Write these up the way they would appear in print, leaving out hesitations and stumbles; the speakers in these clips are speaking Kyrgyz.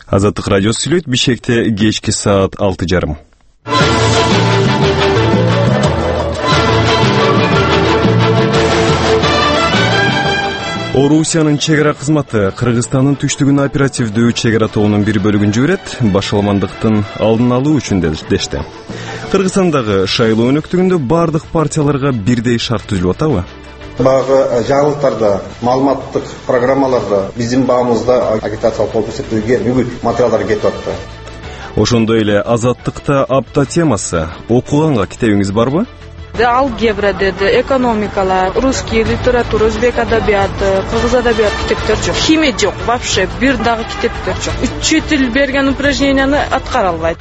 Азаттык радиосу сүйлөйт. Бишкекте кечки саат 6:30. Орусиянын чек ара кызматы Кыргызстандын түштүгүн оперативдүү чек ара тобунун бир бөлүгүн жиберет, башаламандыктын алдын алуу үчүн дешти. Кыргызстандагы шайлоо өнөктүгүндө бардык партияларга бирдей шарт түзүлүп атабы? Багы жаңылыктарда, маалыматтык программаларда биздин баамызда агитациялык болуп эсептелген бүгүн материалдар кетип атты. Ошондой эле азаттыкта апта темасы. Окуганга китебиңиз барбы? Алгебра деди, экономикалар, русский литература, өзбек адабияты, кыргыз адабияты китептер жок. Химия жок, вообще бир дагы китептер жок. Учитель берген упражненияны аткара албайт.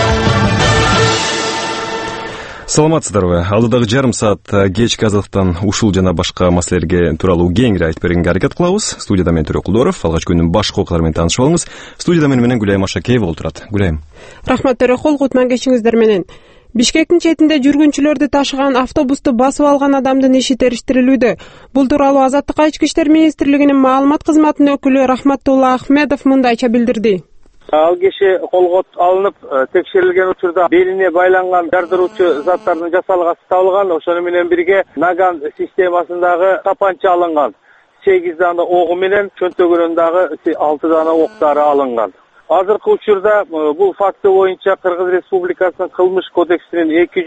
Саламатсыздарбы? Алдыдагы жарым саат кечки азаттыктан ушул жана башка маселелерге тууралуу кеңири айтып бергенге аракет кылабыз. Студияда мен Төрөк Кулдоров, алгач күндүн башка окуялары менен таанышып алыңыз. Студияда менен Гүлайым Ашакеева отурат. Гүлайым. Рахмат Төрөк, кутман кечиңиздер менен. Бишкектин четинде жүргүнчүлөрдү ташыган автобусту басып алган адамдын иши териштирилүүдө. Бул тууралуу Азаттыкка Ички иштер министрлигинин маалымат кызматынын өкүлү Рахматулла Ахмедов мындайча билдирди. Ал киши колго алынып, текшерилген учурда белине байланган жардыруучу заттардын жасалгасы табылган. Ошону менен бирге наган системасындагы тапанча алынган. 8 дана огу менен чөнтөгүнүндагы 6 дана октары алынган. Азыркы учурда бул факты боюнча Кыргыз Республикасынын кылмыш кодексинин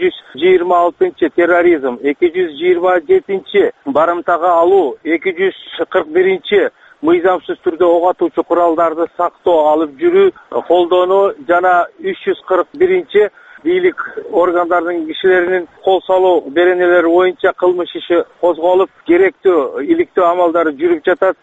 226-чы терроризм, 227-чи барымтага алуу, 241-чи мыйзамсыз түрдө ок атуучу куралдарды сактоо, алып жүрүү, колдонуу жана 341-чи бийлик органдарынын кишилеринин кол салуу беренелери боюнча кылмыш иши козголуп, керектүү иликтөө амалдары жүрүп жатат.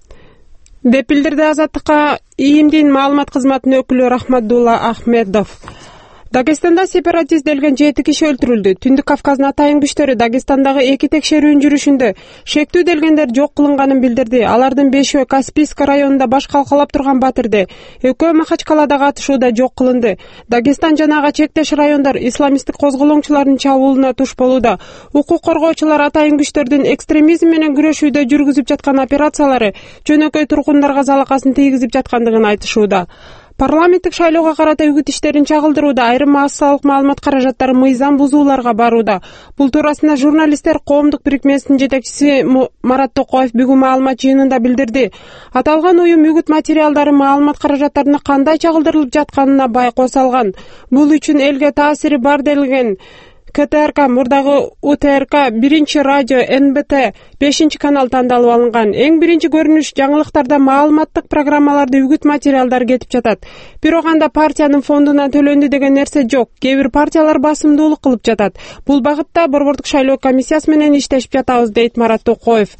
Деп билдирди Азаттыкка ИИМдин маалымат кызматынын өкүлү Рахматулла Ахмедов. Дагестанда сепаратист делген 7 киши өлтүрүлдү. Түндүк Кавказдын атайын күчтөрү Дагестандагы 2 текшерүүнүн жүрүшүндө шектүү делгендер жок кылынганын билдирди. Алардын 5-өө Каспийск районунда баш калкалап турган Батырде, 2-өө Махачкаладагы атышууда жок кылынды. Дагестан жана ага чектеш райондар исламисттик козголоңчулардын чабуулуна туш болууда. Укук коргоочулар атайын күчтөрдүн экстремизм менен күрөшүүдө жүргүзүп жаткан операциялары жөнөкөй тургундарга залакасын тийгизип жаткандыгын айтышууда. Парламенттик шайлоого карата үгүт иштерин чагылдырууда, айрым массалык маалымат каражаттары мыйзам бузууларга барууда. Бул туурасында журналисттер коомдук бирикмесинин жетекчиси Марат Токоев бүгүн маалымат жыйынында билдирди. Аталган уюм үгүт материалдары маалымат каражаттарына кандай чагылдырылып жатканына байкоо салган. Бул үчүн элге таасири бар делген КТРК, мурдагы УТРК, 1-радио, НБТ, 5-канал тандалып алынган. Эң биринчи көрүнүш жаңылыктарда маалыматтык программаларды үгүт материалдары кетип жатат. Бирок анда партиянын фондунан төлөндү деген нерсе жок. Кээ бир партиялар басымдуулук кылып жатат. Бул багытта Борбордук шайлоо комиссиясы менен иштешип жатабыз, дейт Марат Токоев.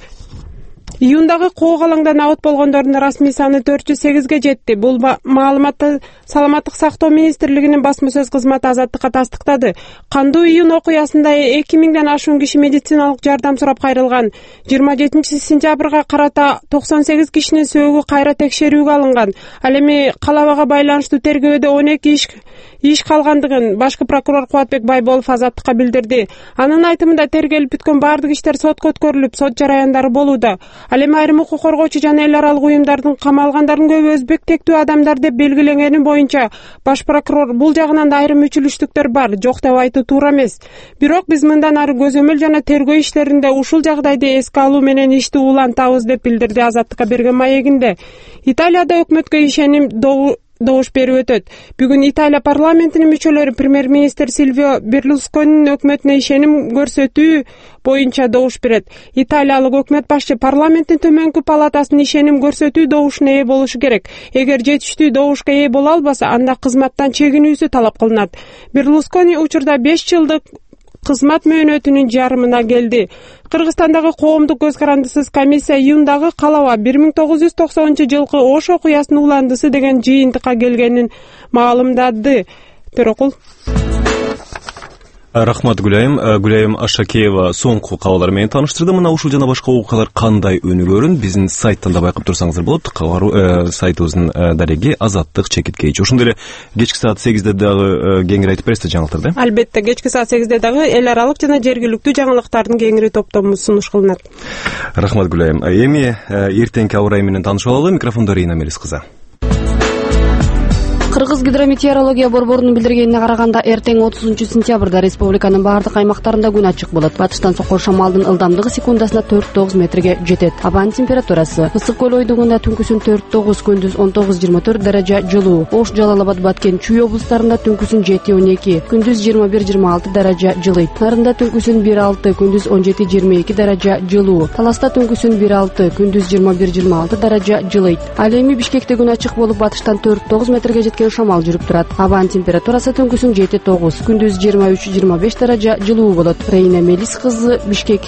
Июндагы куук алаңдан абот болгондордун расмий саны 408ге жетти. Бул маалыматты Саламаттык сактоо министрлигинин басма сөз кызматы Азаттыкка тастыктады. Кандуу июнь окуясында 2000ден ашуун киши медициналык жардам сурап кайрылган. 27-сентябрга карата 98 кишинин сөөгү кайра текшерүүгө алынган. Ал эми калабага байланыштуу тергөөдө 12 иш калгандыгын башкы прокурор Кубатбек Байболов Азаттыкка билдирди. Анын айтымында тергелип бүткөн бардык иштер сотко өткөрүлүп, сот жараяндары болууда. Ал эми айрым укук коргоочу жана эл аралык уюмдардын камалгандардын көбү өзбек тектүү адамдар деп белгиленгени боюнча баш прокурор бул жагынан да айрым үчүлүштүктөр бар, жок деп айтуу туура эмес. Бирок биз мындан ары көзөмөл жана тергөө иштеринде ушул жагдайды эске алуу менен ишти улантабыз, деп билдирди Азаттыкка берген маегинде. Италияда өкмөткө ишеним добуш берип өтөт. Бүгүн Италия парламентинин мүчөлөрү премьер-министр Сильвио Берлусконинин өкмөтүнө ишеним көрсөтүү боюнча добуш берет. Италиялык өкмөт башчы парламенттин төмөнкү палатасынын ишеним көрсөтүү добушуна ээ болушу керек. Эгер жетиштүү добушка ээ боло албаса, анда кызматтан чегинүүсү талап кылынат. Берлускони учурда 5 жылдык кызмат мөөнөтүнүн жарымына келди. Кыргызстандагы коомдук көз карандысыз комиссия июндагы калаба 1990-жылкы Ош окуясынын уландысы деген жыйынтыкка келгенин маалымдады. Төрөкул. Рахмат Гүлайым Ашакеева соңку кабарлар менен тааныштырды. Мына ушул жана башка окуялар кандай өнүгөрүн биздин сайттан да байкап турсаңыздар болот. Сайтыбыздын дареги Азаттык _. Ошондой эле кечки саат 8де дагы кеңири айтып бересиз жаңылыктарды. Албетте, кечки саат 8де дагы эл аралык жана жергиликтүү жаңылыктардын кеңири топтомубуз сунуш кылынат. Рахмат Гүлайым. Эми эртеңки аба ырайы менен таанышып алалы. Микрофондо Рина Мелис кызы. Кыргыз гидрометеорология борборунун билдиргенине караганда эртең 30 сентябрда республиканын баардык аймактарында күн ачык болот. Батыштан соккон шамалдын ылдамдыгы секундасына 4-9 метрге жетет. Абанын температурасы: Ысык көл ойдугунда түнкүсүн 4-9, күндүз 19-24 даража жылуу. Ош, Жалал Абад, Баткен, Чүй облустарында түнкүсүн 7-12, күндүз 21-26 даража жылыйт. Нарында түнкүсүн 1-6, күндүз 17-22 даража жылуу. Таласта түнкүсүн 1-6, күндүз 21-26 даража жылыйт. Ал эми Бишкекте күн ачык болуп, батыштан 4-9 метрге жеткен шамал жүрүп турат. Абанын температурасы түнкүсүн 7-9, күндүз 23-25 даража жылуу болот. Рейна Мелис кызы, Бишкек.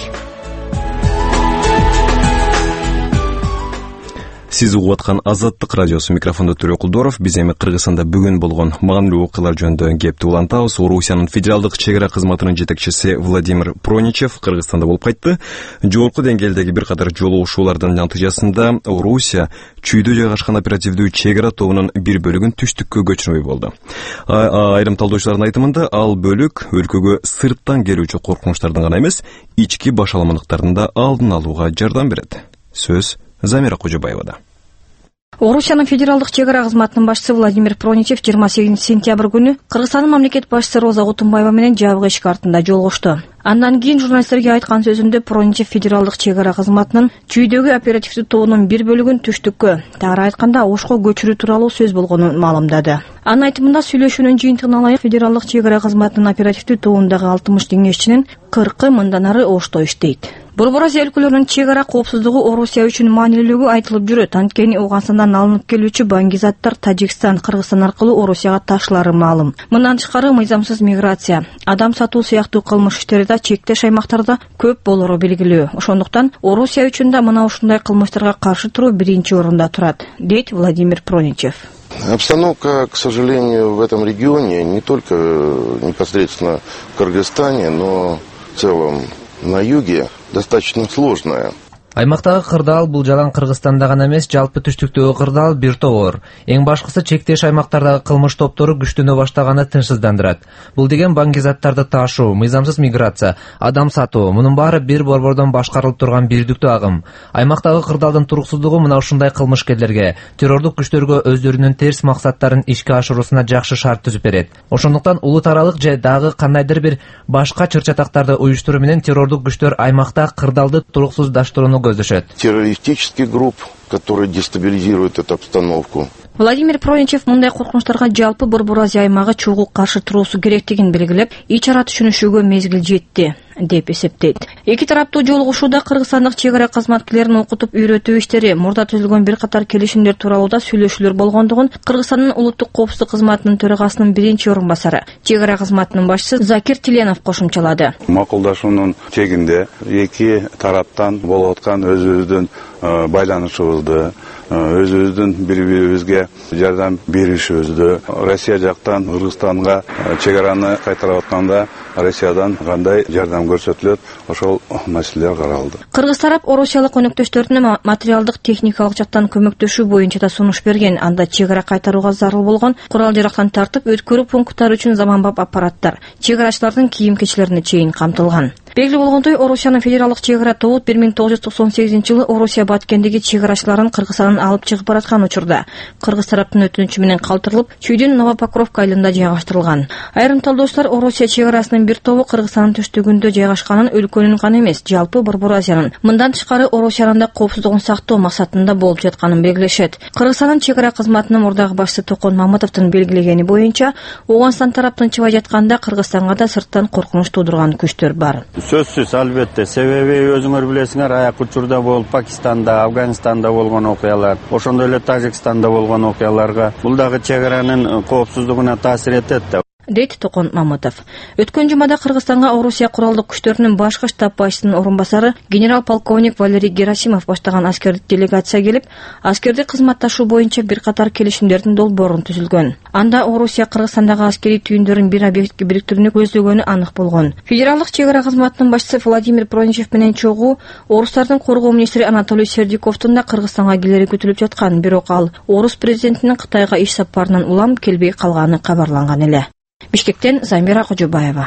Сиз угуп аткан Азаттык радиосу, микрофондо Төрө Кулдоров. Биз эми Кыргызстанда бүгүн болгон маанилүү окуялар жөнүндө кепти улантабыз. Орусиянын федералдык чек ара кызматынын жетекчиси Владимир Проничев Кыргызстанда болуп кайтты. Жогорку деңгээлдеги бир катар жолугушуулардын натыйжасында Орусия Чүйдө жайгашкан оперативдүү чек ара тобунун бир бөлүгүн түштүккө көчүрмөй болду. Айрым талдоочулардын айтымында ал бөлүк өлкөгө сырттан келүүчү коркунучтардын гана эмес, ички башаламандыктардын да алдын алууга жардам берет. Сөз Замира Кожобаевада. Орусиянын федералдык чек ара кызматынын башчысы Владимир Проничев 28 сентябрь күнү Кыргызстандын мамлекет башчысы Роза Отунбаева менен жабык эшик артында жолугушту. Андан кийин журналисттерге айткан сөзүндө Проничев федералдык чек ара кызматынын Чүйдөгү оперативдүү тобунун бир бөлүгүн түштүккө, тагыраак айтканда Ошко көчүрүү тууралуу сөз болгонун маалымдады. Анын айтымында сүйлөшүүнүн жыйынтыгына ылайык федералдык чек ара кызматынын оперативдүү тобундагы 60 кеңешчинин 40 мындан ары Ошто иштейт. Борбор Азия өлкөлөрүнүн чек ара коопсуздугу Орусия үчүн маанилүүлүгү айтылып жүрөт. Анткени Ооганстандан алынып келүүчү баңгизаттар Тажикстан, Кыргызстан аркылуу Орусияга ташылары маалым. Мындан тышкары мыйзамсыз миграция, адам сатуу сыяктуу кылмыш иштери да чектеш аймактарда көп болору белгилүү. Ошондуктан Орусия үчүн да мына ушундай кылмыштарга каршы туруу биринчи орунда турат, дейт Владимир Проничев. Обстановка, к сожалению, в этом регионе не только непосредственно в Кыргызстане, но в целом на юге достаточно сложная. Аймактагы кырдаал бул жалаң Кыргызстанда гана эмес, жалпы түштүктөгү кырдаал бир тоор. Эң башкысы чектеш аймактардагы кылмыш топтору күчтөнө баштаганы тынчсыздандырат. Бул деген баңгизаттарды таашуу, мыйзамсыз миграция, адам сатуу, мунун баары бир борбордон башкарылып турган бирдиктүү агым. Аймактагы кырдаалдын туруксуздугу мына ушундай кылмышкерлерге, террордук күчтөргө өздөрүнүн терс максаттарын ишке ашыруусуна жакшы шарт түзүп берет. Ошондуктан улут аралык же дагы кандайдыр бир башка чыр-чатактарды уюштуруу менен террордук күчтөр аймакта кырдаалды туруксуздаштырууну көздөшөт. Террористических групп, которые дестабилизируют эту обстановку. Владимир Проничев мындай коркунучтарга жалпы Борбор Азия аймагы чогуу каршы туруусу керектигин белгилеп, ич ара түшүнүшүүгө мезгил жетти деп эсептейт. Эки тараптуу жолугушууда кыргызстандык чек ара кызматкерлерин окутуп үйрөтүү иштери, мурда түзүлгөн бир катар келишимдер тууралуу да сүйлөшүүлөр болгондугун Кыргызстандын улуттук коопсуздук кызматынын төрагасынын биринчи орун басары, чек ара кызматынын башчысы Закир Тиленов кошумчалады. Макулдашуунун чегинде эки тараптан болуп аткан өзүбүздүн байланышыбызды, өзүбүздүн бири-бирибизге жардам беришибизди, Россия жактан Кыргызстанга чек араны кайтарып атканда Россиядан кандай жардам көрсөтүлөт, ошол маселелер каралды. Кыргыз тарап орусиялык өнөктөштөрүнө материалдык, техникалык жактан көмөктөшүү боюнча да сунуш берген. Анда чек ара кайтарууга зарыл болгон курал-жарактан тартып өткөрүү пункттары үчүн заманбап аппараттар, чек арачылардын кийим-кечилерине чейин камтылган. Белгилүү болгондой, Орусиянын федералдык чек ара тобу 1998-жылы Орусия Баткендеги чек арачыларын Кыргызстандан алып чыгып бараткан учурда Кыргыз тараптын өтүнүчү менен калтырылып, Чүйдүн Новопокровка айылында жайгаштырылган. Айрым талдоочулар Орусия чек арасынын бир тобу Кыргызстандын түштүгүндө жайгашканын өлкөнүн гана эмес, жалпы Борбор Азиянын, мындан тышкары Орусиянын да коопсуздугун сактоо максатында болуп жатканын белгилешет. Кыргызстандын чек ара кызматынын мурдагы башчысы Токон Мамытовдун белгилегени боюнча, Ооганстан тараптын чыбай жатканда Кыргызстанга да сырттан коркунуч туудурган күчтөр бар. Сөзсүз, албетте, себеби өзүңөр билесиңер, аяк учурда болуп Пакистанда, Афганистанда болгон окуялар, ошондой эле Тажикстанда болгон окуяларга бул дагы чек аранын коопсуздугуна таасир этет да, дейт Токон Мамытов. Өткөн жумада Кыргызстанга Орусия куралдык күчтөрүнүн башкы штаб башчысынын орун басары генерал-полковник Валерий Герасимов баштаган аскердик делегация келип, аскердик кызматташуу боюнча бир катар келишимдердин долбоорун түзүлгөн. Анда Орусия Кыргызстандагы аскерий түйүндөрүн бир объектке бириктирүүнү көздөгөнү анык болгон. Федералдык чек ара кызматынын башчысы Владимир Проничев менен чогуу орустардын коргоо министри Анатолий Сердюковдун да Кыргызстанга келери күтүлүп жаткан, бирок ал орус президентинин Кытайга иш сапарынан улам келбей калганы кабарланган эле. Бишкектен Замира Кожобаева.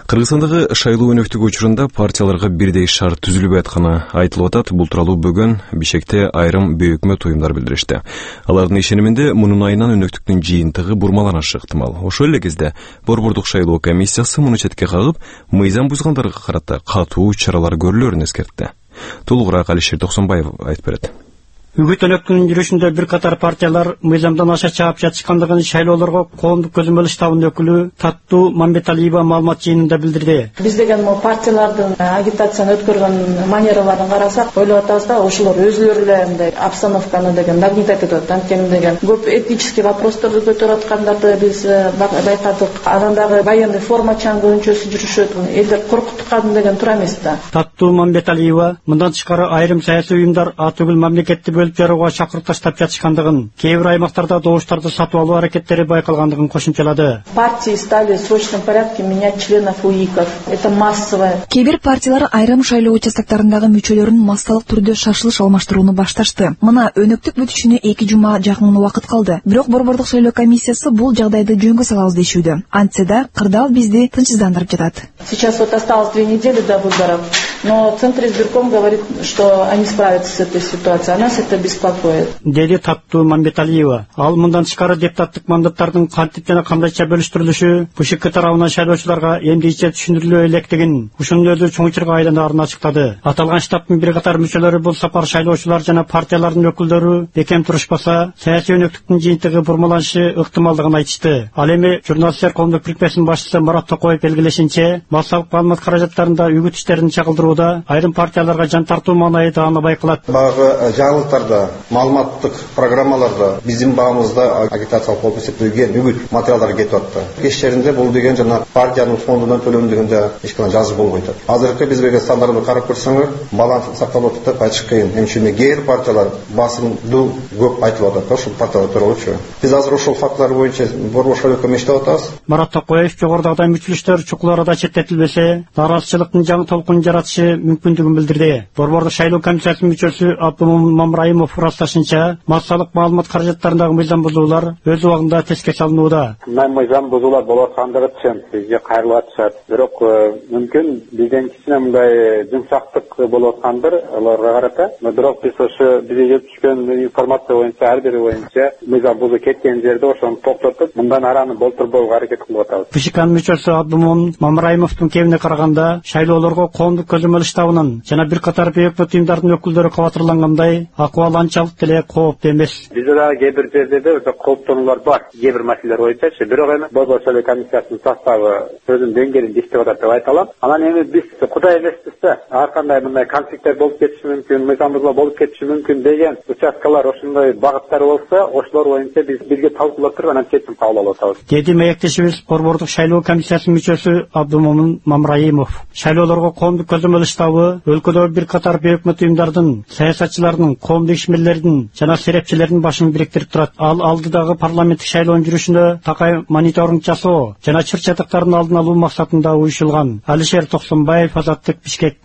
Кыргызстандагы шайлоо өнөктүгү учурунда партияларга бирдей шарт түзүлбөй атканы айтылып атат. Бул тууралуу бүгүн Бишкекте айрым бейөкмөт уюмдар билдиришти. Алардын ишениминде мунун айынан өнөктүктүн жыйынтыгы бурмаланышы ыктымал. Ошол эле кезде Борбордук шайлоо комиссиясы муну четке кагып, мыйзам бузгандарга карата катуу чаралар көрүлөрүн эскертти. Толугураак Алишер Токсонбаев айтып берет. Үгүт өнөктүгүнүн жүрүшүндө бир катар партиялар мыйзамдан аша чаап жатышкандыгын шайлоолорго коомдук көзөмөл штабынын өкүлү Таттуу Мамбеталиева маалымат жыйынында билдирди. Биз деген партиялардын агитацияны өткөргөн манераларын карасак, ойлоп атабыз да, ошолор өзүлөрү эле мындай обстановканы деген нагнетать этип атат. Анткени деген көп этнический вопросторду көтөрүп аткандарды биз байкадык. Анан дагы военный формачан көбүнчөсү жүрүшөт. Элдер коркуткан деген туура эмес да. Таттуу Мамбеталиева мындан тышкары айрым саясий уюмдар атүгүл мамлекетти жарууга чакырып таштап жатышкандыгын, кээ бир аймактарда добуштарды сатып алуу аракеттери байкалгандыгын кошумчалады. Партии стали в срочном порядке менять членов УИКов. Это массовое. Кээ бир партиялар айрым шайлоо участоктарындагы мүчөлөрүн массалык түрдө шашылыш алмаштырууну башташты. Мына өнөктүк бүтүшүнө 2 жума жакын убакыт калды. Бирок Борбордук шайлоо комиссиясы бул жагдайды жөнгө салабыз дешүүдө. Антсе да кырдаал бизди тынчсыздандырып жатат. Сейчас вот осталось 2 недели до выборов, но Центр избирком говорит, что они справятся с этой ситуацией. Нас это беспокоит. Деди Таттуу Мамбеталиева. Ал мындан тышкары депутаттык мандаттардын кантип жана кандайча бөлүштүрүлүшү БШК тарабынан шайлоочуларга эмдиче түшүндүрүлө электигин, ушунун өзү чоң учурга айланаарын ачыктады. Аталган штабтын бир катар мүчөлөрү бул сапар шайлоочулар жана партиялардын өкүлдөрү бекем турушпаса, саясий өнөктүктүн жыйынтыгы бурмаланышы ыктымалдыгын айтышты. Ал эми журналисттер коомдук бирикмесинин башчысы Марат Токоев белгилешинче, массалык маалымат каражаттарында үгүт иштерин чагылдырууда айрым партияларга жан тартуу маанайы дааны байкалат. Багы жаңылыктарда, маалыматтык программаларда биздин баамызда агитациялык болуп эсептелген үгүт материалдары кетип атты. Кечтеринде бул деген жана партиянын фондунан төлөнүп дегенде эч кандай жазып болбой атат. Азыркы биз берген стандартты карап көрсөңөр, баланс сакталып атат деп айтыш кыйын. Эмчене кээ бир партиялар басымдуу көп айтып атат. Ошол партиялар тууралуучу. Биз азыр ошол фактылар боюнча Борбордук шайлоо комиссиясында атабыз. Марат Токоев жогорудагыдай мүчөлүштөр чукул арада четтетилбесе, наразычылыктын жаңы толкун жаратышы мүмкүндүгүн билдирди. Борбордук шайлоо комиссиясынын мүчөсү Абдумомун Мамраимов ырасташынча, массалык маалымат каражаттарындагы мыйзам бузуулар өз убагында теске салынууда. Мыйзам бузуулар болуп аткандыгы чын, бизге кайрылып атышат. Бирок мүмкүн бизден кичине мындай жумшактык болуп аткандыр аларга карата. Бирок биз ошо бизге келип түшкөн информация боюнча, ар бири боюнча мыйзам бузуу кеткен жерде ошону токтотуп, мындан араны болтурбоого аракет кылып атабыз. БШКнын мүчөсү Абдумомун Мамраимовдун кебине караганда, шайлоолорго коомдук көзөмөл штабынын жана бир катар бейөкмөт уюмдардын өкүлдөрү кабатырлангандай, акыбал анчалык деле кооптуу эмес. Бизде дагы кээ бир жерлерде кооптонуулар бар, кээ бир маселелер боюнчачы. Бирок эми Борбордук шайлоо комиссиясынын составы өзүнүн деңгээлинде иштеп атат деп айта алам. Анан эми биз кудай эмеспиз да, ар кандай мындай конфликттер болуп кетиши мүмкүн, мыйзам бузуулар болуп кетиши мүмкүн деген участкалар, ошондой багыттар болсо, ошолор боюнча биз бирге талкуулап туруп анан чечим кабыл алып атабыз. Деди мектешибиз Борбордук шайлоо комиссиясынын мүчөсү Абдумомун Мамраимов. Шайлоолорго коомдук көзөмөл штабы өлкөдө бир катар бейөкмөт уюмдардын, саясатчылардын, коомдук ишмерлердин жана серепчилердин башын бириктирип турат. Ал алдыдагы парламенттик шайлоонун жүрүшүндө такай мониторинг жасоо жана чыр-чатыктардын алдын алуу максатында уюшулган. Алишер Токсонбаев, Азаттык, Бишкек.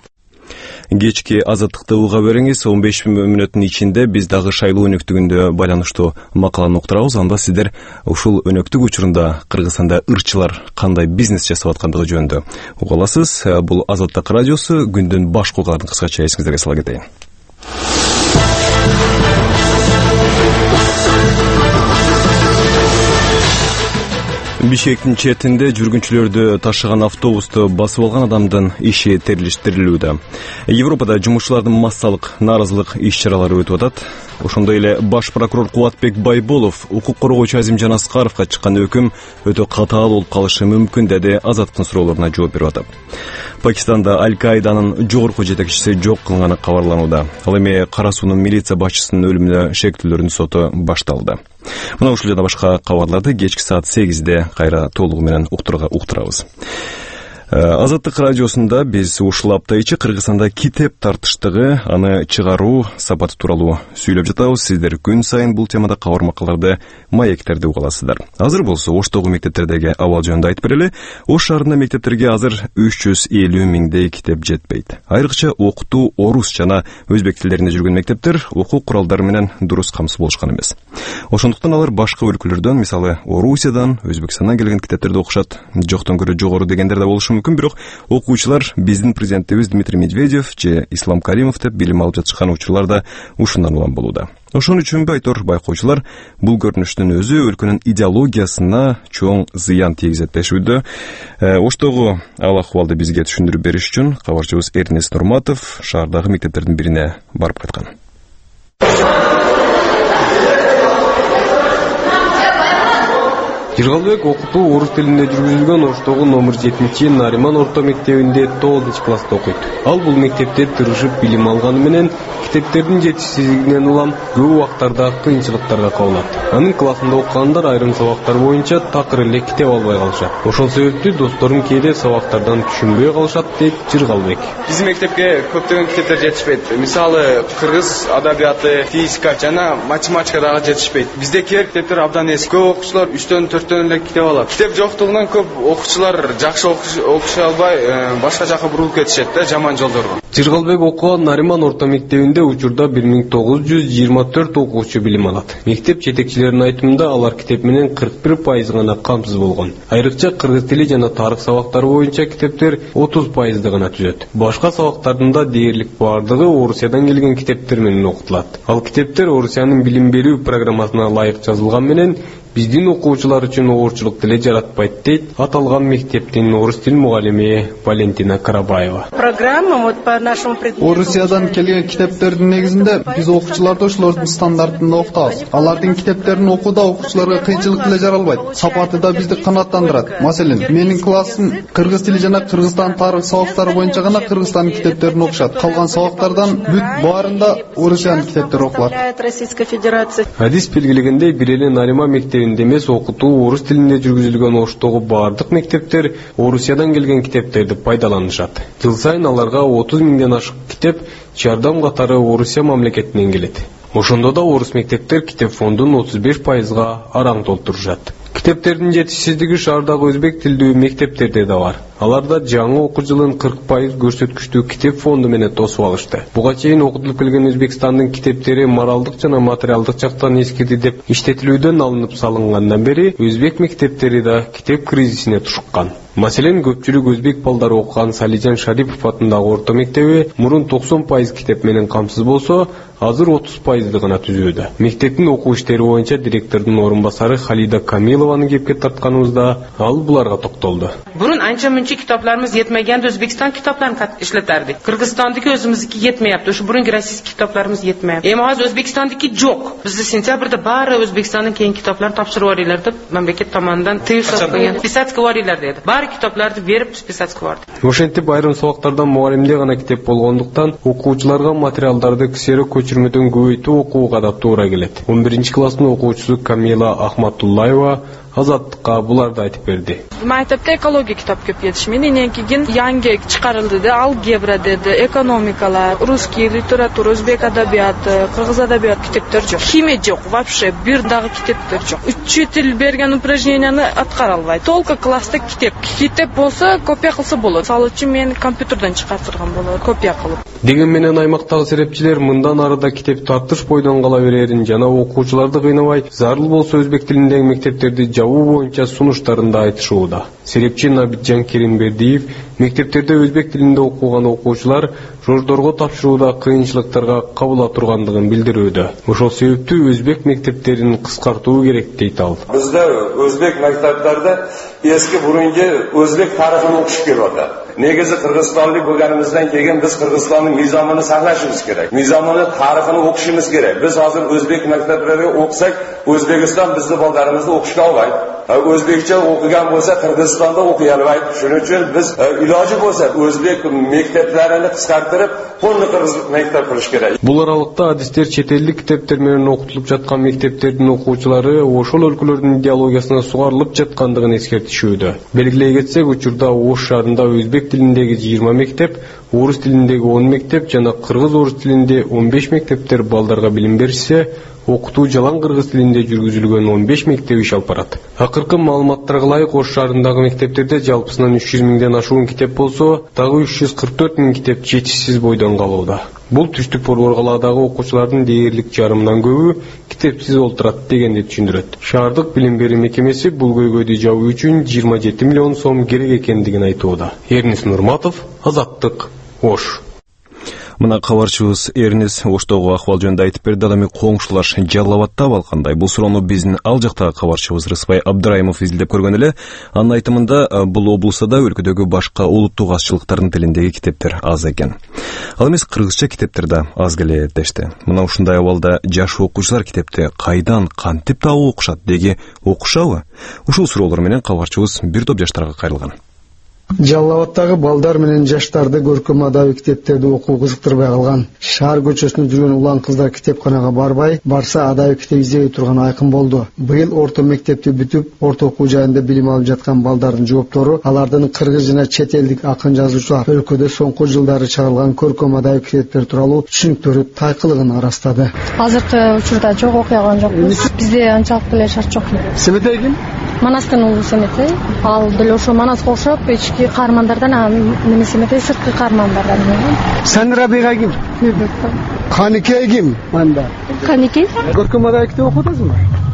Кечки Азаттыкты уга бериңиз. 15 мүнөттүн ичинде биз дагы шайлоо өнөктүгүндө байланыштуу макаланы уктурабыз. Анда сиздер ушул өнөктүк учурунда Кыргызстанда ырчылар кандай бизнес жасап аткандыгы жөнүндө уга аласыз. Бул Азаттык радиосу. Күндүн баш окуяларын кыскача эсиңиздерге сала кетейин. Бишкектин четинде жүргүнчүлөрдү ташыган автобусту басып алган адамдын иши терилиштирилүүдө. Европада жумушчулардын массалык нааразылык иш-чаралары өтүп атат. Ошондой эле баш прокурор Кубатбек Байболов укук коргоочу Азимжан Аскаровго чыккан өкүм өтө катаал болуп калышы мүмкүн деди. Азаттыктын суроолоруна жооп берип атат. Пакистанда Аль-Каиданын жогорку жетекчиси жок кылынганы кабарланууда. Ал эми Кара суунун милиция башчысынын өлүмүнө шектүүлөрдүн соту башталды. Мына ушул жана башка кабарларды кечки саат 8-де кайра толугу менен уктурабыз. Азаттык радиосунда биз ушул апта ичи Кыргызстанда китеп тартыштыгы, аны чыгаруу сапаты тууралуу сүйлөп жатабыз. Сиздер күн сайын бул темада кабар макалдарды, маектерди уга аласыздар. Азыр болсо Оштогу мектептердеги абал жөнүндө айтып берели. Ош шаарында мектептерге азыр 350 миңдей китеп жетпейт. Айрыкча окутуу орус жана өзбек тилдеринде жүргөн мектептер окуу куралдары менен дурус камсыз болушкан эмес. Ошондуктан алар башка өлкөлөрдөн, мисалы Орусиядан, Өзбекстандан келген китептерди окушат. Жоктон көрө жогору дегендер да болушу мүмкүн, бирок окуучулар биздин президентибиз Дмитрий Медведев же Ислам Каримов деп билим алып жатышкан учурларда ушундан улам болууда. Ошон үчүнбү айтор байкоочулар, бул көрүнүштүн өзү өлкөнүн идеологиясына чоң зыян тийгизет дешүүдө. Оштогу ал акыбалды бизге түшүндүрүп бериш үчүн кабарчыбыз Эрнест Нурматов шаардагы мектептердин бирине барып кайткан. Жыргалбек окутуу орус тилинде жүргүзүлгөн Оштогу номер 7 Нариман орто мектебинде 9-класста окуйт. Ал бул мектепте тырышып билим алганы менен китептердин жетишсиздигинен улам көп убактарда кыйынчылыктарга кабылат. Анын классында окугандар айрым сабактар боюнча такыр эле китеп албай калышат. Ошол себептүү досторум кээде сабактардан түшүнбөй калышат, дейт Жыргалбек. Биздин мектепке көптөгөн китептер жетишпейт. Мисалы, кыргыз адабияты, физика жана математика дагы жетишпейт. Бизде керек китептер абдан эски. Көп окуучулар 3-4 эле китеп алат. Китеп жоктугунан көп окуучулар жакшы окушай албай, башка жака бурулуп кетишет да, жаман жолдорго. Жыргалбек окуган Нариман орто мектебинде учурда 1924 окуучу билим алат. Мектеп жетекчилеринин айтымында алар китеп менен 41% гана камсыз болгон. Айрыкча кыргыз тили жана тарых сабактары боюнча китептер 30% гана түзөт. Башка сабактардын да дээрлик бардыгы Орусиядан келген китептер менен окутулат. Ал китептер Орусиянын билим берүү программасына ылайык жазылган менен биздин окуучулар үчүн оорчулук деле жаратпайт, дейт аталган мектептин орус тил мугалими Валентина Карабаева. Орусиядан келген китептердин негизинде биз окуучуларды ошолордун стандартында окутабыз. Алардын китептерин окууда окуучуларга кыйынчылык деле жаралбайт. Сапаты да бизди канааттандырат. Маселен, менин классым кыргыз тили жана Кыргызстан тарых сабактары боюнча гана Кыргызстан китептерин окушат. Калган сабактардан бүт баарында Орусиянын китептери окулат. Адис белгилегендей, бир эле Нариман мектебинде эмес, окутуу орус тилинде жүргүзүлгөн Оштогу бардык мектептер Орусиядан келген китептерди пайдаланышат. Жыл сайын аларга 30 миңден ашык китеп жардам катары Орусия мамлекетинен келет. Ошондо да орус мектептер китеп фондун 35%га араң толтурушат. Китептердин жетишсиздиги шаардагы өзбек тилдүү мектептерде да бар. Аларда жаңы окуу жылын 40% көрсөткүчтүү китеп фонду менен тосуп алышты. Буга чейин окутулуп келген Өзбекстандын китептери моралдык жана материалдык жактан эскиди деп иштетилүүдөн алынып салынгандан бери өзбек мектептери да китеп кризисине тушуккан. Маселен, көпчүлүк өзбек балдары окуган Салижан Шарипов атындагы орто мектеби мурун 90% китеп менен камсыз болсо, азыр 30% гана түзүүдө. Мектептин окуу иштери боюнча директордун орун басары Халида Камилованы кепке тартканыбызда ал буларга токтолду. Burun ancha-muncha kitoblarimiz yetmaganda O'zbekiston kitoblarini ishlatardik. Qirg'izistondagi o'zimizniki yetmayapti. O'sha burungi rossiyskiy kitoblarimiz yetmayapti. Endi hozir O'zbekistondiki yo'q. Bizda sentyabrda bari O'zbekistondan keyingi kitoblarni topshirib yuboringlar deb mamlakat tomonidan tayyorlab qo'ygan. Spisatga yuboringlar dedi. Bari kitoblarni berib spisatga yubordi. Ошентип айрым сабактардан мугалимде гана китеп болгондуктан окуучуларга материалдарды ксеро көчүрмөдөн көбөйтүп окууга да туура келет. 11-класстын окуучусу Камила Ахматуллаева Азаттыкка буларды айтып берди. Maktabda ekologiya kitob ko'p yetishmaydi. Keyin yangi chiqarildi-da, algebra dedi, ekonomikalar, russkiy literatura, o'zbek adabiyoti, qirg'iz adabiyoti kitoblar yo'q. Ximiya yo'q, вообще bir dag'i kitoblar yo'q. 3 til bergan упражненияni atkara olmaydi. Только klassda kitоб bo'lsa, kopiya qilsa bo'ladi. Misol uchun men kompyuterdan chiqartirgan bo'ladi, kopiya qilib. Деген менен аймактагы серепчилер мындан арыда китеп тартыш бойдон кала берерин жана окуучуларды кыйнабай, зарыл болсо өзбек тилиндеги мектептерди жабуу боюнча сунуштарында айтышууда. Серепчи Набитжан Керимбердиев мектептерде өзбек тилинде окуган окуучулар жордорго тапшырууда кыйынчылыктарга кабыла тургандыгын билдирүүдө. Ошол себептүү өзбек мектептерин кыскартуу керек дейт ал. Бизде өзбек мектептерде eski burungi o'zbek tarixini o'qish kerak. Negizi Qirg'izistonlik bo'lganimizdan keyin biz Qirg'izistonning mizomini saqlashimiz kerak. Mizomini, tarixini o'qishimiz kerak. Biz hozir o'zbek maktablarida o'qisak, O'zbekiston bizni bolalarimizni o'qishga olmaydi. O'zbekcha o'qigan bo'lsa, Qirg'izistonda o'qiy olmaydi. Shuning uchun biz iloji bo'lsa o'zbek maktablarini qisqartirib, qo'lni qirg'iz maktab qilish kerak. Бул аралыкта адистер чет элдик китептер менен окутулуп жаткан мектептердин окуучулары ошол өлкөлөрдүн идеологиясына сугарылып жаткандыгын эскертишүүдө. Белгилей кетсек, учурда Ош шаарында өзбек тилиндеги 20 мектеп, орус тилиндеги 10 мектеп жана кыргыз орус тилинде 15 мектептер балдарга билим берсе, окутуу жалаң кыргыз тилинде жүргүзүлгөн 15 мектеп иш алып барат. Акыркы маалыматтарга ылайык Ош шаарындагы мектептерде жалпысынан 300 миңден ашуун китеп болсо, дагы 344 миң китеп жетишсиз бойдон калууда. Бул түштүк борбор калаадагы окуучулардын дээрлик жарымынан көбү китепсиз олтурат дегенди түшүндүрөт. Шаардык билим берүү мекемеси бул көйгөйдү жабуу үчүн 27 миллион сом керек экендигин айтууда. Эрнис Нурматов, Азаттык, Ош. Мына кабарчыбыз Эрнис Оштогу акыбал жөнүндө айтып берди. Ал эми коңшулар Жалал Абадта балкандай? Бул суроону биздин ал жактагы кабарчыбыз Рыспай Абдыраимов изилдеп көргөн эле. Анын айтымында бул облуста да өлкөдөгү башка улуттук азчылыктардын тилиндеги китептер аз экен. Ал эмес кыргызча китептер да аз келе дешти. Мына ушундай абалда жаш окуучулар китепти кайдан, кантип табып окушат, деги окушабы? Ушул суроолор менен кабарчыбыз бир топ жаштарга кайрылган. Жалал Абадтагы балдар менен жаштарды көркөм адабий китептерди окуу кызыктырбай калган. Шаар көчөсүндө жүргөн улан кыздар китепканага барбай, барса адабий китеп издебей турган айкын болду. Быйыл орто мектепти бүтүп, орто окуу жайында билим алып жаткан балдардын жооптору алардын кыргыз жана чет элдик акын жазуучулар өлкөдө соңку жылдары чыгарылган көркөм адабий китептер тууралуу түшүнүктөрү тайкылыгын арастады. Азыркы учурда жок окуй алган жокпуз. Бизде анчалык деле шарт жок. Семетей ким? Манастын уулу Семетей. Ал деле ошо Манаска окшоп, ички каармандардан, мени Семетей сырткы каармандардан. Сен Рабига ким? Каникей ким? Мында. Каникей? Көркөм адабий китеп окудуңузбу?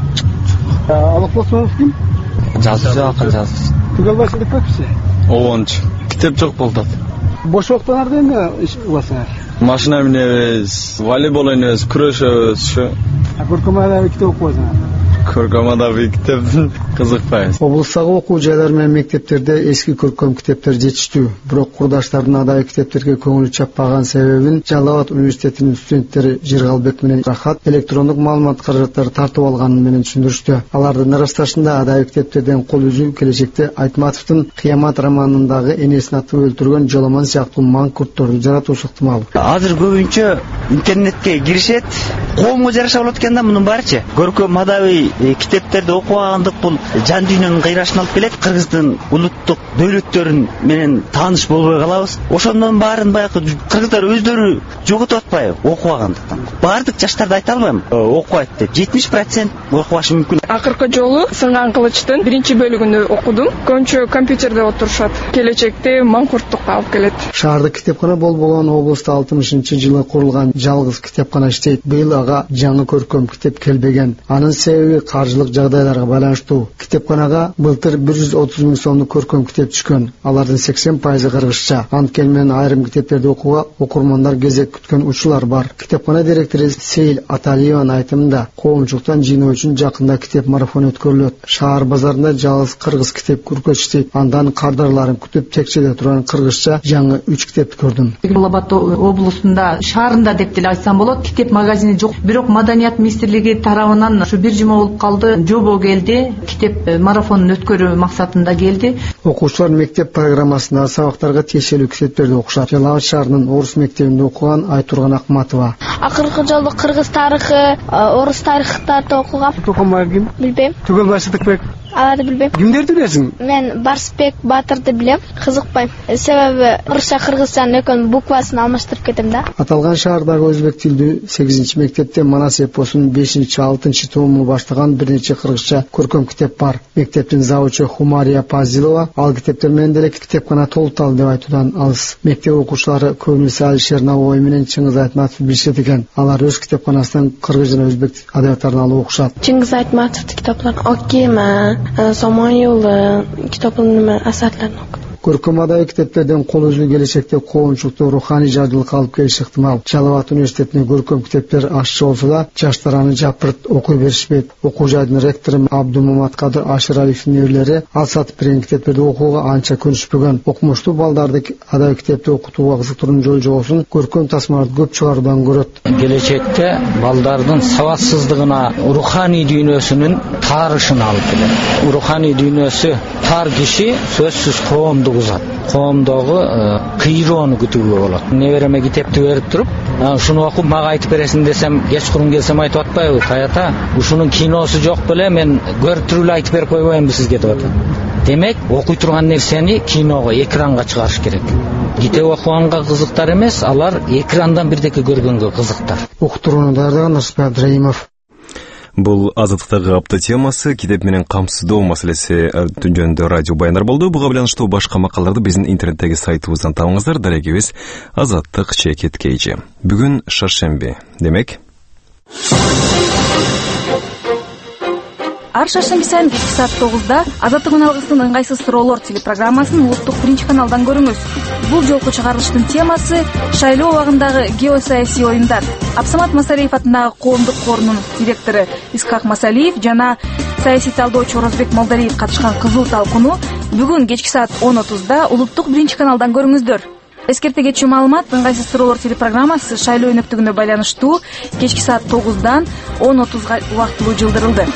Алык Досмонов ким? Жазуучу, акын жазуучу. Түгөлбашчылык көпсү? Оончу. Китеп жок болду. Бош убактыңарда эмне иш кыласыңар? Машина минебиз, волейбол ойнойбуз, күрөшөбүз. Көркөм адабий китеп окуйсуңар? Көркөм адабий китептин кызыкпайбыз. Облустагы окуу жайлар менен мектептерде эски көркөм китептер жетиштүү. Бирок курдаштардын адабий китептерге көңүлү чаппаган себебин Жалал Абад университетинин студенттери Жыргалбек менен Рахат электрондук маалымат каражаттары тартып алганы менен түшүндүрүштү. Алардын арасташында адабий китептерден кол үзүү келечекте Айтматовдун Кыямат романындагы энесин атып өлтүргөн Жоламан сыяктуу маңкуртторду жаратуушу ыктымал. Азыр көбүнчө интернетке киришет. Коомго жараша болот экен да мунун баарычы. Көркөм адабий китептерди окубагандык бул жан дүйнөнүн кыйрашын алып келет. Кыргыздын улуттук дөөлөттөрүн менен тааныш болбой калабыз. Ошондон баарын баягы кыргыздар өздөрү жоготуп атпайбы окубагандыктан. Баардык жаштарды айта албайм окубайт деп. 70% окубашы мүмкүн. Акыркы жолу Сынган кылычтын биринчи бөлүгүнү окудум. Көбүнчө компьютерде отурушат. Келечекте маңкурттукка алып келет. Шаардык китепкана болбогон облуста 60-жылы курулган жалгыз китепкана иштейт. Быйыл ага жаңы көркөм китеп келбеген. Анын себеби каржылык жагдайларга байланыштуу. Китепканага былтыр 130 миң сомдук көркөм китеп түшкөн. Алардын 80% кыргызча. Анткени менен айрым китептерди окууга окурмандар кезек күткөн учурлар бар. Китепкана директору Сейил Аталиеванын айтымында коомчулуктан жыйноо үчүн жакында китеп марафону өткөрүлөт. Шаар базарында жалгыз кыргыз китеп көргөч иштейт. Андан кардарларын күтүп текчеде турган кыргызча жаңы 3 китепти көрдүм. Жалал Абад облусунда шаарында деп деле айтсам болот, китеп магазини жок. Бирок маданият министрлиги тарабынан ушу бир жума болуп калды, жобо келди, китеп марафонун өткөрүү максатында келди. Окуучулар мектеп программасында сабактарга тиешелүү китептерди окушат. Жалал Абад шаарынын орус мектебинде окуган Айтурган Акматова. Акыркы жолу кыргыз тарыхы, орус тарыхтарды окугам. Окумай ким? Билбейм. Түгөлбай Сыдыкбек. Аларды билбейм. Кимдерди билесиң? Мен Барсбек Батырды билем. Кызыкпайм. Себеби орусча кыргызчанын экөөнүн буквасын алмаштырып кетем да. Аталган шаардагы өзбек тилдүү 8-чи мектепте Манас эпосунун 5-6 томун баштаган бир нече кыргызча көркөм китеп бар. Мектептин завучу Хумария Пазилова ал китептер менен деле китепкана толтал деп айтуудан алыс. Мектеп окуучулары көбүнесе Алишер Набой менен Чыңгыз Айтматов билишет экен. Алар өз китепканасынан кыргыз жана өзбек адабияттарын алып окушат. Чыңгыз Айтматовдун китаптарын Окема, Заман юлы китабынын асарларын окудум. Көркөм адабий китептерден кол үзүү келечекте коомчулукту руханий жадылыкка алып келиши ыктымал. Жалал Абад университетине көркөм китептер ашчы болсо да, жаштар аны жапырт окуй беришпейт. Окуу жайдын ректору Абдумаматкадыр Ашыралиевдин неберелери ал сатып берген китептерди окууга анча көнүшпөгөн. Окумуштуу балдарды адабий китепти окутууга кызыктыруунун жол жобосун көркөм тасмаларды көп чыгаруудан көрөт. Келечекте балдардын сабатсыздыгына руханий дүйнөсүнүн таарышын алып келет. Руханий дүйнөсү тар киши сөзсүз коомду коомдогу кыйроону күтүүгө болот. Небереме китепти берип туруп, ушуну окуп мага айтып бересиң десем, кечкурун келсем айтып атпайбы? Каята, ушунун киносу жок беле, мен көрүп туруп эле айтып берип койбоймунбу сизге деп атат. Демек, окуй турган нерсени киного, экранга чыгарыш керек. Китеп окуганга кызыктар эмес, алар экрандан бирдеке көргөнгө кызыктар. Уктурууну даярдаган Рыспай Абдыраимов. Бул азаттыктагы апта темасы китеп менен камсыздоо маселеси жөнүндө радио баяндар болду. Буга байланыштуу башка макалаларды биздин интернеттеги сайтыбыздан табыңыздар. Дарегибиз Азаттык чекит кейжи. Бүгүн шаршемби. Демек, ар шаршемби сайын кечки саат 9-да Азаттык алгысынын ыңгайсыз суроолор телепрограммасын улуттук биринчи каналдан көрүңүз. Бул жолку чыгарылыштын темасы шайлоо убагындагы геосаясий оюндар. Абсамат Масалиев атындагы коомдук корунун директору Исхак Масалиев жана саясий талдоочу Орозбек Молдалиев катышкан кызуу талкууну бүгүн кечки саат 10:30-да улуттук биринчи каналдан көрүңүздөр. Эскерте кетчү маалымат, ыңгайсыз суроолор телепрограммасы шайлоо өнөктүгүнө байланыштуу кечки саат 9-дан 10:30-га убактылуу жылдырылды.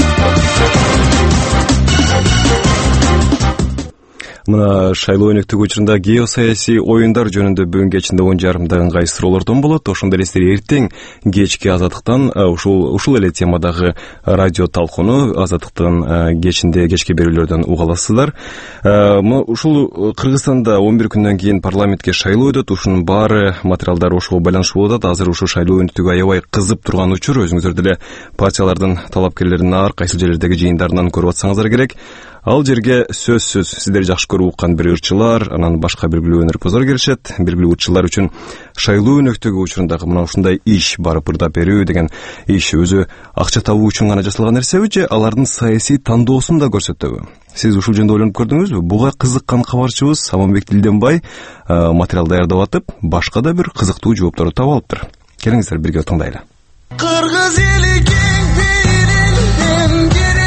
Мына шайлоо өнөктүгү учурунда геосаясий оюндар жөнүндө бүгүн кечинде 10:30-да ыңгайсыз суроолордон болот. Ошондой эле сиздер эртең кечки Азаттыктан ушул эле темадагы радио талкууну Азаттыктын кечки берүүлөрдөн уга аласыздар. Ушул Кыргызстанда 11 күндөн кийин парламентке шайлоо өтөт. Ушунун баары материалдар ошого байланышлуу болот. Азыр ушул шайлоо өнөктүгү аябай кызып турган учур. Өзүңүздөр деле партиялардын талапкерлеринин ар кайсы жерлердеги жыйындарынан көрүп атсаңыздар керек. Ал жерге сөзсүз сиздер жакшы көрүп уккан бир ырчылар, анан башка белгилүү өнөрпөздөр келишет. Белгилүү ырчылар үчүн шайлоо өнөктүгү учурундагы мына ушундай иш барып ырдап берүү деген иш өзү акча табуу үчүн гана жасалган нерсеби же алардын саясий тандоосун да көрсөтөбү? Сиз ушул жөнүндө ойлонуп көрдүңүзбү? Буга кызыккан кабарчыбыз Аманбек Дилденбай материал даярдап атып, башка да бир кызыктуу жоопторду таап алыптыр. Келиңиздер бирге тыңдайлы. Кыргыз эли кең берилген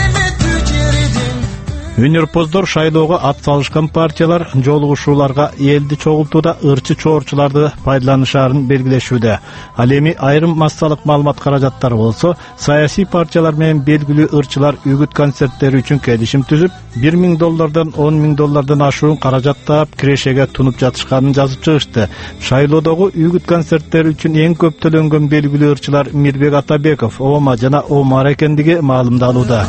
Өнөрпоздор шайлоого ат салышкан партиялар жолугушууларга элди чогултууда ырчы чоорчуларды пайдаланышаарын белгилешүүдө. Ал эми айрым массалык маалымат каражаттары болсо, саясий партиялар менен белгилүү ырчылар үгүт концерттери үчүн келишим түзүп, $1,000 $10,000 ашуун каражат таап, кирешеге тунуп жатышканын жазып чыгышты. Шайлоодогу үгүт концерттери үчүн эң көп төлөнгөн белгилүү ырчылар Мирбек Атабеков, Ома жана Омар экендиги маалымдалууда.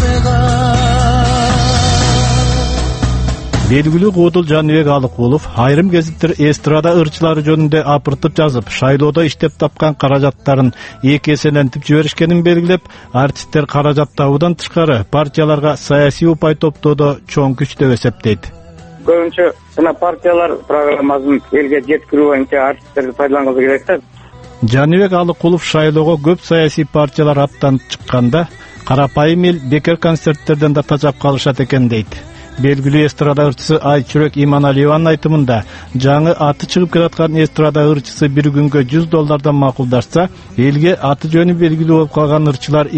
Белгилүү Куудул Жаныбек Алыкулов айрым кезиптер эстрада ырчылары жөнүндө апыртып жазып, шайлоодо иштеп тапкан каражаттарын 2 эселентип жиберишкенин белгилеп, артисттер каражат табуудан тышкары партияларга саясий упай топтоодо чоң күч деп эсептейт. Көбүнчө жана партиялар программасын элге жеткирүү боюнча артисттерди пайдалангысы керек да. Жаныбек Алыкулов шайлоого көп саясий партиялар аттанып чыкканда, карапайым эл бекер концерттерден да тажап калышат экен дейт. Белгилүү эстрада ырчысы Айчүрөк Иманалиеванын айтымында, жаңы аты чыгып келаткан эстрада ырчысы бир күнгө $100 макулдашса, элге аты жөнү белгилүү болуп калган ырчылар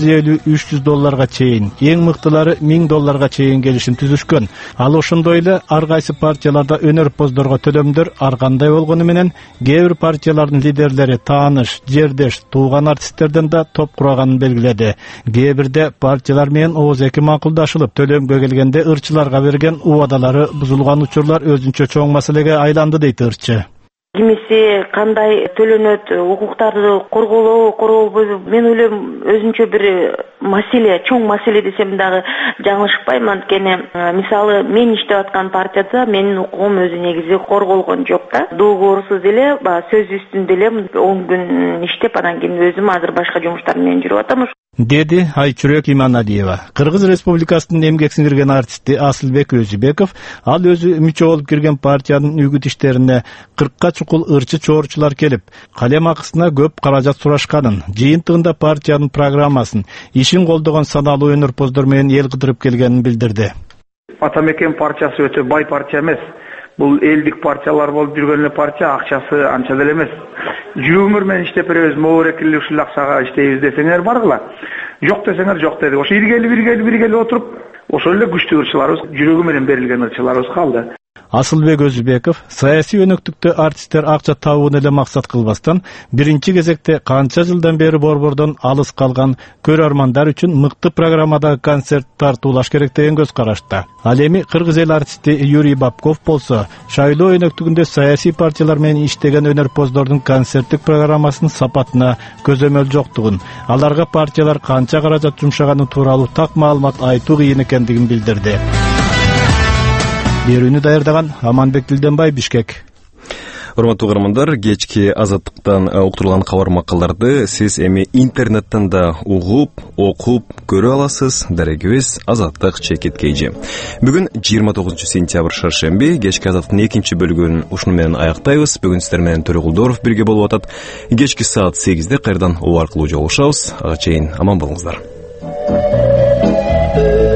$250-300 чейин, эң мыктылары $1000 чейин келишим түзүшкөн. Ал ошондой эле ар кайсы партияларда өнөрпоздорго төлөмдөр ар кандай болгону менен, кээ бир партиялардын лидерлери тааныш, жердеш, тууган артисттерден да топ кураганын белгиледи. Кээ бирде партиялар менен ооз-эки макулдашылып, төлөмгө келгенде ырчыларга берген убадалары бузулган учурлар өзүнчө чоң маселеге айланды дейт ырчы. Кимиси кандай төлөнөт, укуктарды корголобу, мен ойлойм өзүнчө бир маселе, чоң маселе десем дагы жаңылышпайм. Анткени мисалы мен иштеп аткан партияда менин укугум өзү негизи корголгон жок да. Доогорсуз эле, сөз үстүндө эле 10 күн иштеп, анан кийин өзүм азыр башка жумуштар менен жүрүп атам. Деди Айчүрөк Иманалиева. Кыргыз Республикасынын эмгек сиңирген артисти Асылбек Өзүбеков, ал өзү мүчө болуп кирген партиянын үгүт иштерине 40-ка чукул ырчы чоорчулар келип, калем акысына көп каражат сурашканын, жыйынтыгында партиянын программасын, ишин колдогон саналуу өнөрпоздор менен эл кыдырып келгенин билдирди. Атамекен партиясы өтө бай партия эмес. Бул элдик партиялар болуп жүргөн эле партия, акчасы анча деле эмес. Жүрөгүңөр менен иштеп беребиз, моорекилли ушул акчага иштейбиз десеңер баргыла. Жок десеңер жок деди. Ошо биргели отуруп, ошол эле күчтүү ырчыларыбыз, жүрөгү менен берилген ырчыларыбыз калды. Асылбек Өзүбеков саясий өнөктүктө артисттер акча табууну эле максат кылбастан, биринчи кезекте канча жылдан бери борбордон алыс калган көрөрмандар үчүн мыкты программадагы концерт тартуулаш керек деген көз карашта. Ал эми кыргыз эл артисти Юрий Бабков болсо, шайлоо өнөктүгүндө саясий партиялар менен иштеген өнөрпоздордун концерттик программасынын сапатына көзөмөл жоктугун, аларга партиялар канча каражат жумшаганы тууралуу так маалымат айтуу кыйын экендигин билдирди. Берүүнү даярдаган Аманбек Дилденбай, Бишкек. Урматтуу угармандар, кечки Азаттыктан уктурулган кабар макалдарды сиз эми интернеттен да угуп, окуп көрө аласыз. Дарегибиз Азаттык чекит кейжи. Бүгүн 29 сентябрь шаршемби, кечки Азаттыктын экинчи бөлүгүн ушуну менен аяктайбыз. Бүгүн сиздер менен Төрөгулдоров бирге болуп атат. Кечки саат 8-де кайрадан у аркылуу жолугушабыз. Ага чейин аман болуңуздар.